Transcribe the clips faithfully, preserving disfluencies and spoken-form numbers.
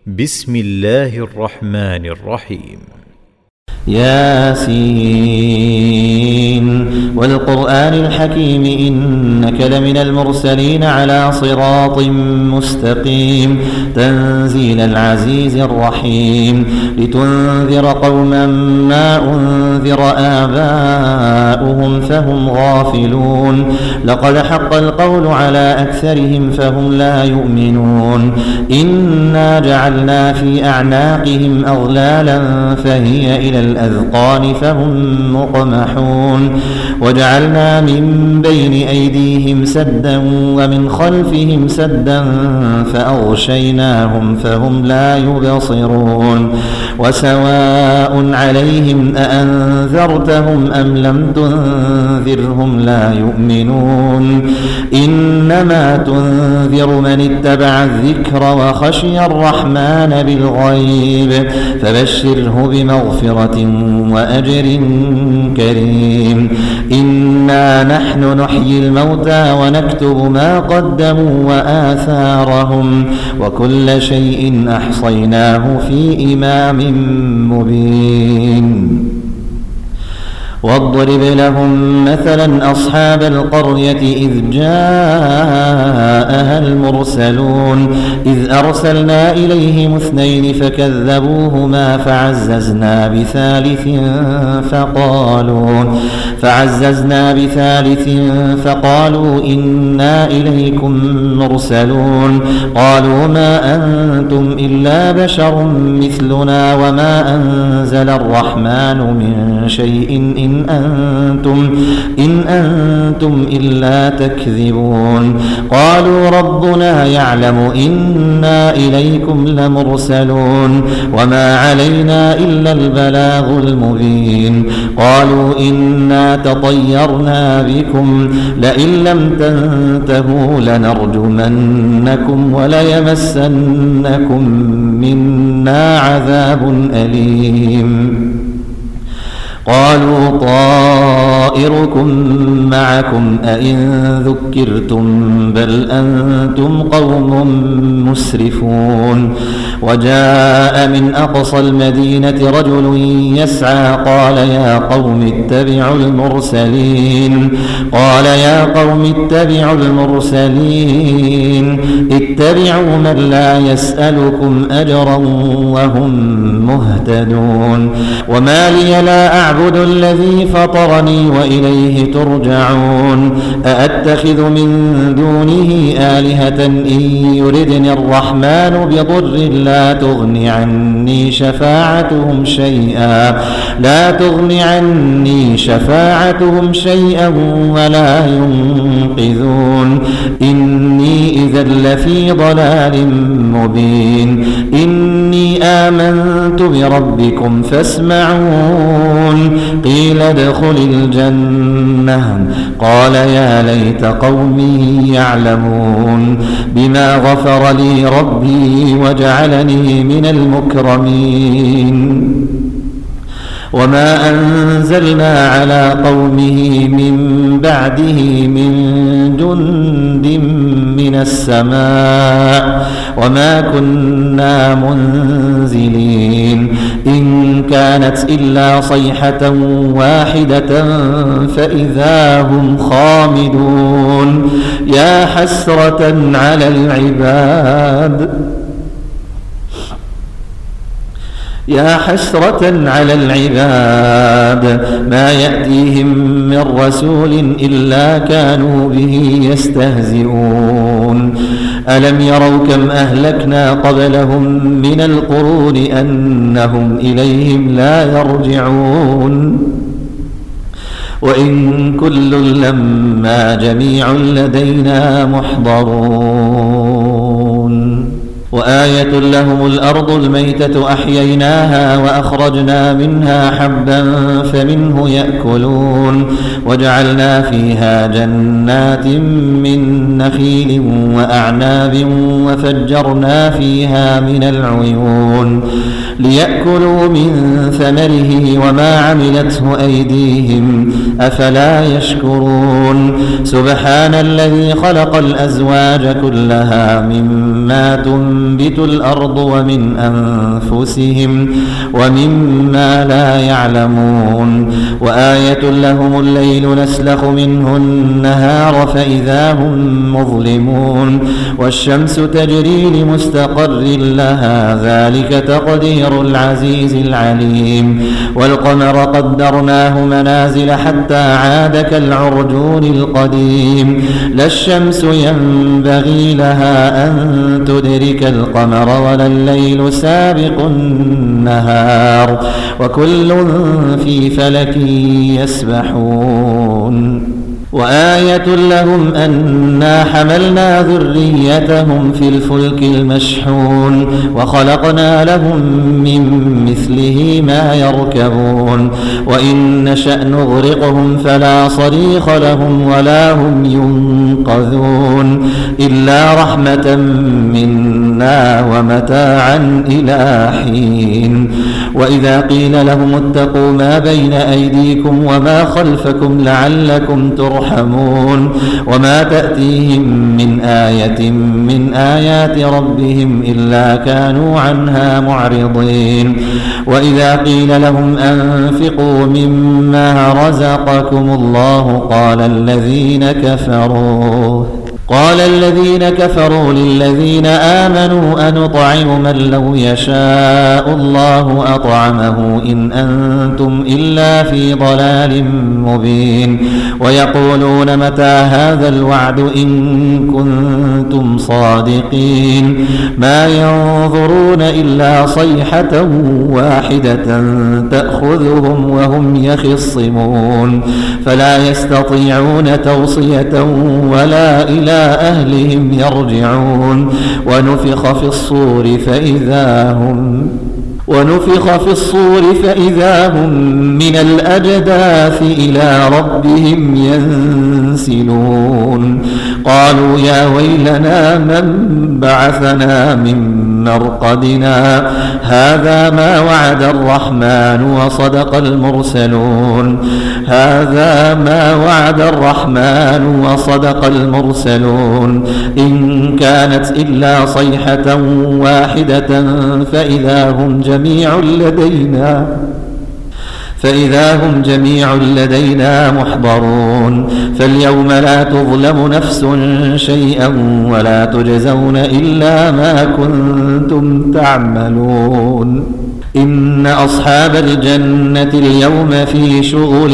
بسم الله الرحمن الرحيم. ياسين والقرآن الحكيم إنك لمن المرسلين على صراط مستقيم تنزيل العزيز الرحيم لتنذر قوما ما أنذر آباؤهم فهم غافلون لقد حق القول على أكثرهم فهم لا يؤمنون إنا جعلنا في أعناقهم أغلالا فهي إلى الأذقان فهم مقمحون وجعلنا من بين أيديهم سدا ومن خلفهم سدا فأغشيناهم فهم لا يبصرون وسواء عليهم أأنذرتهم أم لم تنذرهم لا يؤمنون إنما تنذر من اتبع الذكر وخشي الرحمن بالغيب فبشره بمغفرة وأجر كريم إنا نحن نحيي الموتى ونكتب ما قدموا وآثارهم وكل شيء أحصيناه في إمام مبين واضرب لهم مثلا أصحاب القرية إذ جاءها المرسلون إذ أرسلنا إليهم اثنين فكذبوهما فعززنا بثالث فقالوا فعززنا بثالث فقالوا إنا إليكم مرسلون قالوا ما أنتم إلا بشر مثلنا وما أنزل الرحمن من شيء إن أنتم إن أنتم إلا تكذبون قالوا ربنا يعلم إنا إليكم لمرسلون وما علينا إلا البلاغ المبين قالوا إنا تطيرنا بكم لئن لم تنتهوا لنرجمنكم وليمسنكم منا عذاب أليم قالوا طائركم معكم أئن ذكرتم بل أنتم قوم مسرفون وجاء من أقصى المدينة رجل يسعى قال يا قوم اتبعوا المرسلين قال يا قوم اتبعوا المرسلين اتبعوا من لا يسألكم أجرا وهم مهتدون وما لي لا أعبد أعبد الذي فطرني وإليه ترجعون أأتخذ من دونه آلهة إن يردني الرحمن بضر لا تغني عني شفاعتهم شيئا لا تغني عني شفاعتهم شيئا ولا ينقذون إني إذا لفي ضلال مبين إني آمنت بربكم فاسمعون قيل ادخل الجنة قال يا ليت قومي يعلمون بما غفر لي ربي وجعلني من المكرمين وما أنزلنا على قومه من بعده من جند من السماء وما كنا منزلين إن كانت إلا صيحة واحدة فإذا هم خامدون يا حسرة على العباد يا حسرة على العباد ما يأتيهم من رسول إلا كانوا به يستهزئون ألم يروا كم أهلكنا قبلهم من القرون أنهم إليهم لا يرجعون وإن كل لما جميع لدينا محضرون وآية لهم الأرض الميتة أحييناها وأخرجنا منها حبا فمنه يأكلون وجعلنا فيها جنات من نخيل وأعناب وفجرنا فيها من العيون ليأكلوا من ثمره وما عملته أيديهم أفلا يشكرون سبحان الذي خلق الأزواج كلها مما تنبت تنبت الأرض ومن أنفسهم ومما لا يعلمون وآية لهم الليل نسلخ منه النهار فإذا هم مظلمون والشمس تجري لمستقر لها ذلك تقدير العزيز العليم والقمر قدرناه منازل حتى عاد كالعرجون القديم لا الشمس ينبغي لها أن تدرك القمر ولا الليل سابق النهار وكل في فلك يسبحون وآية لهم أنا حملنا ذريتهم في الفلك المشحون وخلقنا لهم من مثله ما يركبون وإن نشأ نغرقهم فلا صريخ لهم ولا هم ينقذون إلا رحمة منا ومتاعا إلى حين وإذا قيل لهم اتقوا ما بين أيديكم وما خلفكم لعلكم ترحمون وما تأتيهم من آية من آيات ربهم إلا كانوا عنها معرضين وإذا قيل لهم أنفقوا مما رزقكم الله قال الذين كفروا قال الذين كفروا للذين آمنوا أنطعم من لو يشاء الله أطعمه إن أنتم إلا في ضلال مبين ويقولون متى هذا الوعد إن كنتم صادقين ما ينظرون إلا صيحة واحدة تأخذهم وهم يخصمون فلا يستطيعون توصية ولا إلى أهلهم يرجعون ونفخ في الصور فإذا هم ونفخ في الصور فإذا هم من الأجداث إلى ربهم ينسلون قالوا يا ويلنا من بعثنا من مرقدنا هذا ما وعد الرحمن وصدق المرسلون هذا ما وعد الرحمن وصدق المرسلون إن كانت إلا صيحة واحدة فإذا هم جميع لدينا فإذا هم جميع لدينا محضرون فاليوم لا تظلم نفس شيئا ولا تجزون إلا ما كنتم تعملون إن أصحاب الجنة اليوم في شغل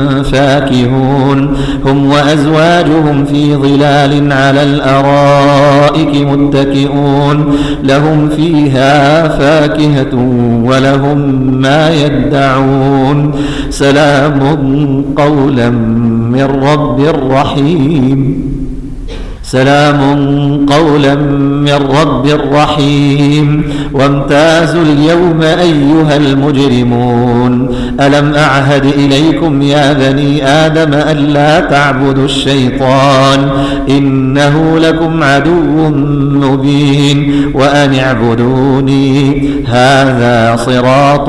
فاكهون هم وأزواجهم في ظلال على الأرائك متكئون لهم فيها فاكهة ولهم ما يدعون سلام قولا من رب رحيم سلام قولا من رب رحيم وامتازوا اليوم أيها المجرمون ألم أعهد إليكم يا بني آدم ألا تعبدوا الشيطان إنه لكم عدو مبين وأن اعبدوني هذا صراط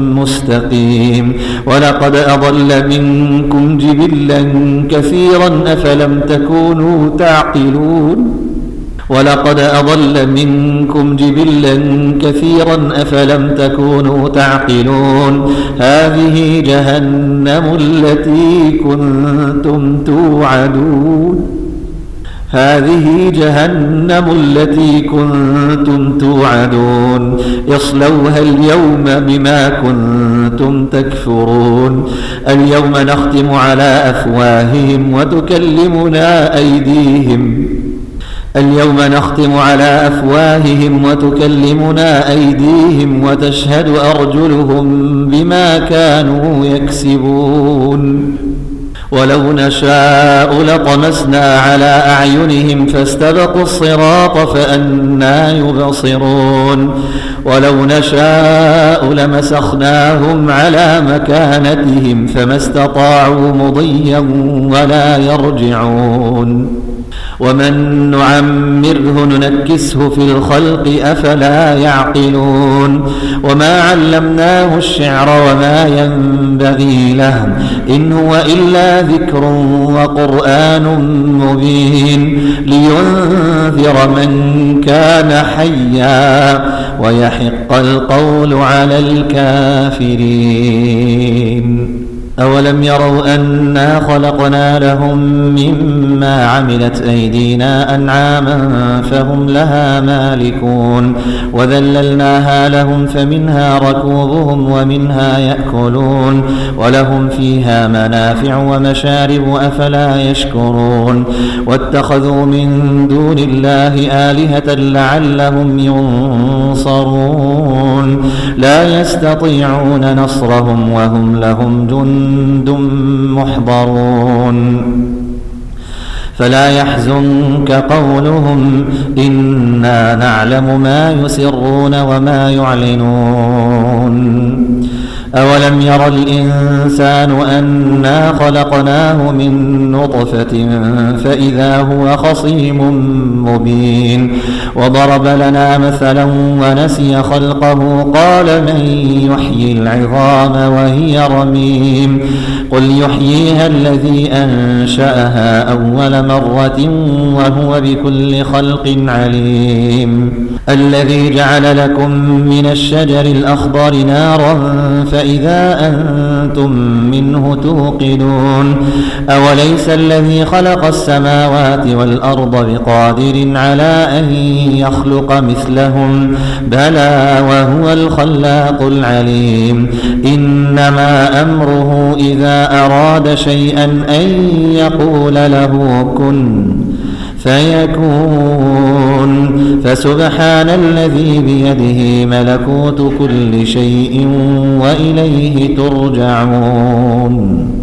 مستقيم ولقد أضل منكم جبلا كثيرا أفلم تكونوا تعقلون ولقد أضل منكم جبلا كثيرا أفلم تكونوا تعقلون هذه جهنم التي كنتم توعدون هذه جهنم التي كنتم توعدون اصلوها اليوم بما كنتم تكفرون اليوم نختم على أفواههم وتكلمنا أيديهم اليوم نختم على أفواههم وتكلمنا أيديهم وتشهد أرجلهم بما كانوا يكسبون ولو نشاء لطمسنا على أعينهم فاستبقوا الصراط فأنى يبصرون ولو نشاء لمسخناهم على مكانتهم فما استطاعوا مضيا ولا يرجعون ومن نعمره ننكسه في الخلق أفلا يعقلون وما علمناه الشعر وما ينبغي له إن هو إلا ذكر وقرآن مبين لينذر من كان حيا ويحق القول على الكافرين أولم يروا أنا خلقنا لهم مما عملت أيدينا أنعاما فهم لها مالكون وذللناها لهم فمنها ركوبهم ومنها يأكلون ولهم فيها منافع ومشارب أفلا يشكرون واتخذوا من دون الله آلهة لعلهم ينصرون لا يستطيعون نصرهم وهم لهم جند جند محضرون فلا يحزنك قولهم إنا نعلم ما يسرون وما يعلنون أولم ير الإنسان أنا خلقناه من نطفة فإذا هو خصيم مبين وضرب لنا مثلا ونسي خلقه قال من يحيي العظام وهي رميم قل يحييها الذي أنشأها أول مرة وهو بكل خلق عليم الذي جعل لكم من الشجر الأخضر نارا فإذا أنتم منه توقدون أوليس الذي خلق السماوات والأرض بقادر على أن يخلق مثلهم بلى وهو الخلاق العليم إنما أمره إذا أراد شيئا أن يقول له كن فيكون فسبحان الذي بيده ملكوت كل شيء وإليه ترجعون